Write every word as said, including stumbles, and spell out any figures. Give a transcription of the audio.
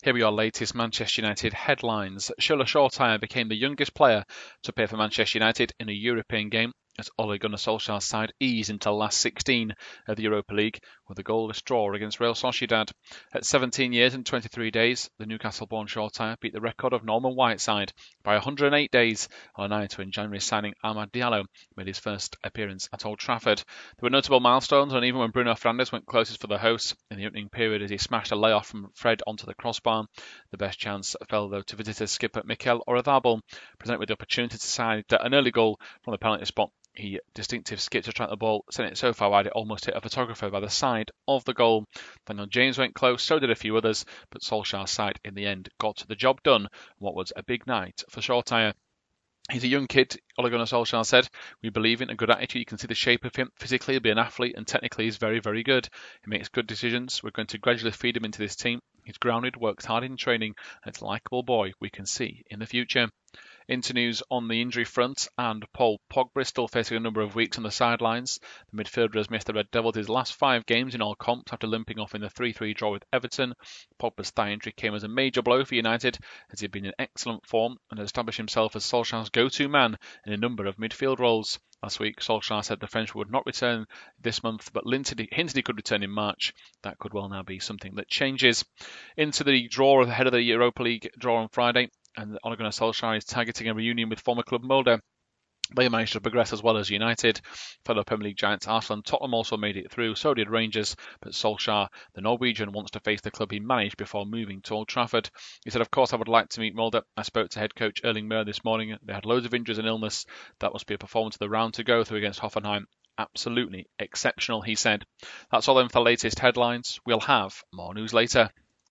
Here are your latest Manchester United headlines. Shuler Shortire became the youngest player to play for Manchester United in a European game as Ole Gunnar Solskjaer's side eased into the last sixteen of the Europa League with a goalless draw against Real Sociedad. At seventeen years and twenty-three days, the Newcastle-born Shortire beat the record of Norman Whiteside by one hundred eight days on a night when January signing Amad Diallo made his first appearance at Old Trafford. There were notable milestones, and even when Bruno Fernandes went closest for the hosts in the opening period as he smashed a layoff from Fred onto the crossbar, the best chance fell though to visitors skipper Mikel Oyarzabal, presented with the opportunity to side an early goal from the penalty spot. He distinctive skipped to track the ball, sent it so far wide it almost hit a photographer by the side of the goal. Daniel James went close, so did a few others, but Solskjaer's side in the end got the job done, what was a big night for Shortire. He's a young kid, Ole Gunnar Solskjaer said. We believe in a good attitude. You can see the shape of him. Physically, he'll be an athlete, and technically, he's very, very good. He makes good decisions. We're going to gradually feed him into this team. He's grounded, works hard in training, and it's a likeable boy we can see in the future. Into news on the injury front, and Paul Pogba is still facing a number of weeks on the sidelines. The midfielder has missed the Red Devils his last five games in all comps after limping off in the three three draw with Everton. Pogba's thigh injury came as a major blow for United, as he had been in excellent form and had established himself as Solskjaer's go-to man in a number of midfield roles. Last week, Solskjaer said the French would not return this month, but hinted he could return in March. That could well now be something that changes. Into the draw ahead of the Europa League draw on Friday, and Ole Gunnar Solskjaer is targeting a reunion with former club Molde. They managed to progress as well as United. Fellow Premier League giants Arsenal and Tottenham also made it through, so did Rangers, but Solskjaer, the Norwegian, wants to face the club he managed before moving to Old Trafford. He said, of course I would like to meet Molde. I spoke to head coach Erling Moe this morning. They had loads of injuries and illness. That must be a performance of the round to go through against Hoffenheim. Absolutely exceptional, he said. That's all then for the latest headlines. We'll have more news later.